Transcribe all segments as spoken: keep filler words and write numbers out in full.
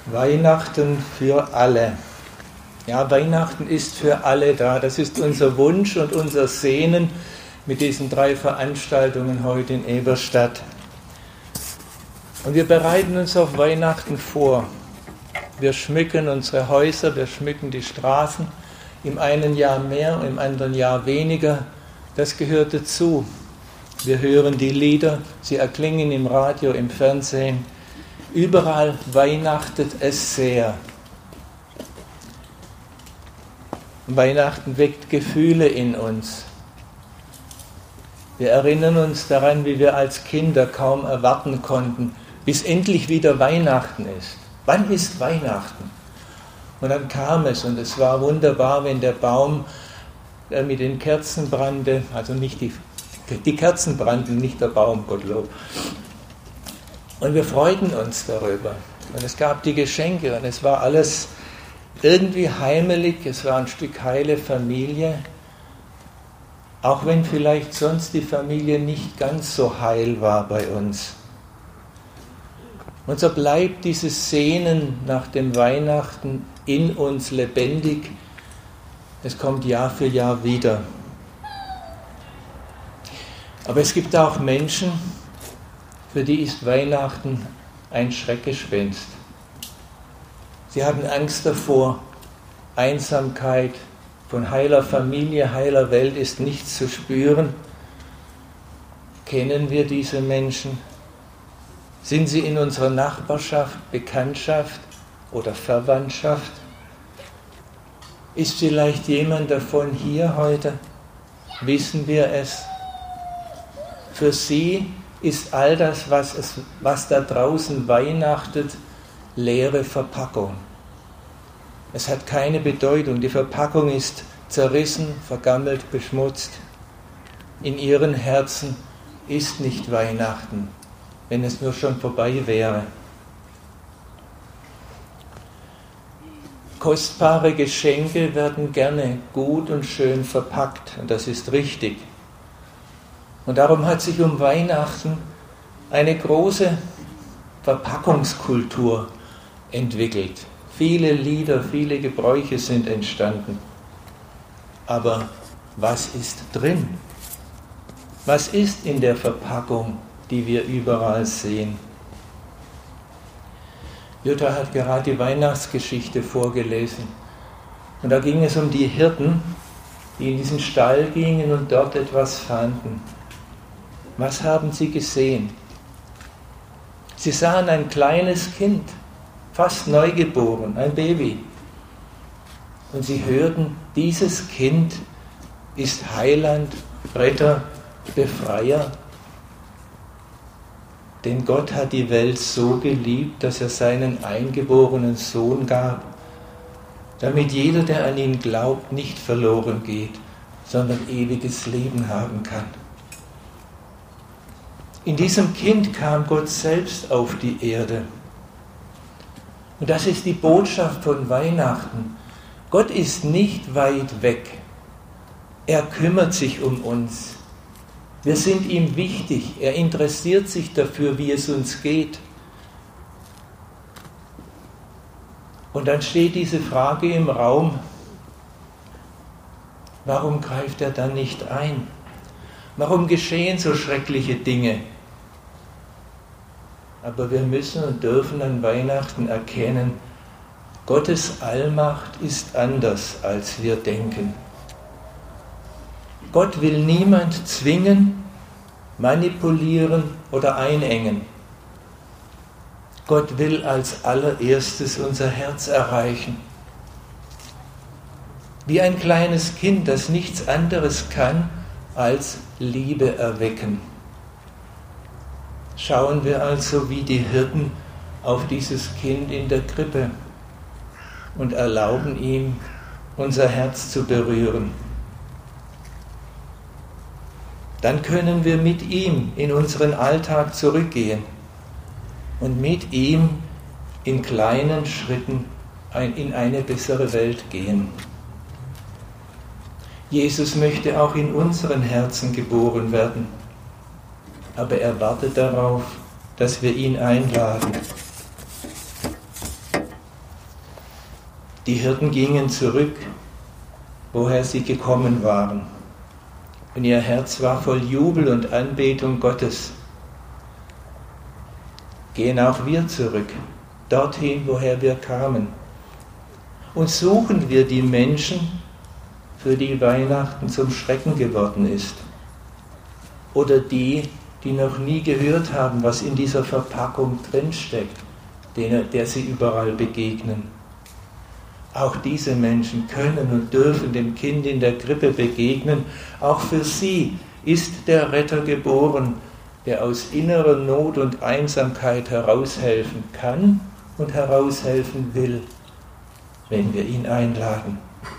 Weihnachten für alle. Ja, Weihnachten ist für alle da. Das ist unser Wunsch und unser Sehnen mit diesen drei Veranstaltungen heute in Eberstadt. Und wir bereiten uns auf Weihnachten vor. Wir schmücken unsere Häuser, wir schmücken die Straßen. Im einen Jahr mehr, im anderen Jahr weniger. Das gehört dazu. Wir hören die Lieder, sie erklingen im Radio, im Fernsehen. Überall weihnachtet es sehr. Weihnachten weckt Gefühle in uns. Wir erinnern uns daran, wie wir als Kinder kaum erwarten konnten, bis endlich wieder Weihnachten ist. Wann ist Weihnachten? Und dann kam es und es war wunderbar, wenn der Baum mit den Kerzen brannte, also nicht die, die Kerzen brannten, nicht der Baum, Gottlob. Und wir freuten uns darüber. Und es gab die Geschenke und es war alles irgendwie heimelig, es war ein Stück heile Familie, auch wenn vielleicht sonst die Familie nicht ganz so heil war bei uns. Und so bleibt dieses Sehnen nach dem Weihnachten in uns lebendig. Es kommt Jahr für Jahr wieder. Aber es gibt auch Menschen, für die ist Weihnachten ein Schreckgespenst. Sie haben Angst davor, Einsamkeit, von heiler Familie, heiler Welt ist nichts zu spüren. Kennen wir diese Menschen? Sind sie in unserer Nachbarschaft, Bekanntschaft oder Verwandtschaft? Ist vielleicht jemand davon hier heute? Wissen wir es? Für sie ist all das, was, es, was da draußen weihnachtet, leere Verpackung. Es hat keine Bedeutung. Die Verpackung ist zerrissen, vergammelt, beschmutzt. In ihren Herzen ist nicht Weihnachten, wenn es nur schon vorbei wäre. Kostbare Geschenke werden gerne gut und schön verpackt, und das ist richtig. Und darum hat sich um Weihnachten eine große Verpackungskultur entwickelt. Viele Lieder, viele Gebräuche sind entstanden. Aber was ist drin? Was ist in der Verpackung, die wir überall sehen? Jutta hat gerade die Weihnachtsgeschichte vorgelesen. Und da ging es um die Hirten, die in diesen Stall gingen und dort etwas fanden. Was haben sie gesehen? Sie sahen ein kleines Kind, fast neugeboren, ein Baby. Und sie hörten, dieses Kind ist Heiland, Retter, Befreier. Denn Gott hat die Welt so geliebt, dass er seinen eingeborenen Sohn gab, damit jeder, der an ihn glaubt, nicht verloren geht, sondern ewiges Leben haben kann. In diesem Kind kam Gott selbst auf die Erde. Und das ist die Botschaft von Weihnachten. Gott ist nicht weit weg. Er kümmert sich um uns. Wir sind ihm wichtig. Er interessiert sich dafür, wie es uns geht. Und dann steht diese Frage im Raum, warum greift er dann nicht ein? Warum geschehen so schreckliche Dinge? Aber wir müssen und dürfen an Weihnachten erkennen, Gottes Allmacht ist anders, als wir denken. Gott will niemand zwingen, manipulieren oder einengen. Gott will als allererstes unser Herz erreichen. Wie ein kleines Kind, das nichts anderes kann, als Liebe erwecken. Schauen wir also wie die Hirten auf dieses Kind in der Krippe und erlauben ihm, unser Herz zu berühren. Dann können wir mit ihm in unseren Alltag zurückgehen und mit ihm in kleinen Schritten in eine bessere Welt gehen. Jesus möchte auch in unseren Herzen geboren werden, aber er wartet darauf, dass wir ihn einladen. Die Hirten gingen zurück, woher sie gekommen waren. Und ihr Herz war voll Jubel und Anbetung Gottes. Gehen auch wir zurück, dorthin, woher wir kamen. Und suchen wir die Menschen, für die Weihnachten zum Schrecken geworden ist. Oder die, die noch nie gehört haben, was in dieser Verpackung drinsteckt, der, der sie überall begegnen. Auch diese Menschen können und dürfen dem Kind in der Krippe begegnen. Auch für sie ist der Retter geboren, der aus innerer Not und Einsamkeit heraushelfen kann und heraushelfen will, wenn wir ihn einladen.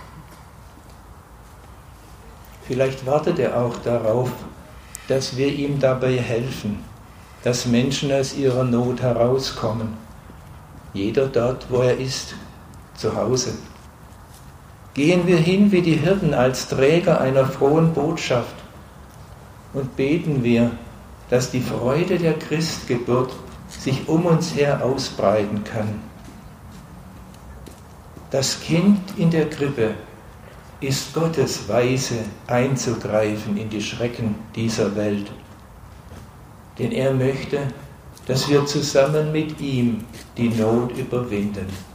Vielleicht wartet er auch darauf, dass wir ihm dabei helfen, dass Menschen aus ihrer Not herauskommen. Jeder dort, wo er ist, zu Hause. Gehen wir hin wie die Hirten als Träger einer frohen Botschaft und beten wir, dass die Freude der Christgeburt sich um uns her ausbreiten kann. Das Kind in der Krippe ist Gottes Weise einzugreifen in die Schrecken dieser Welt. Denn er möchte, dass wir zusammen mit ihm die Not überwinden.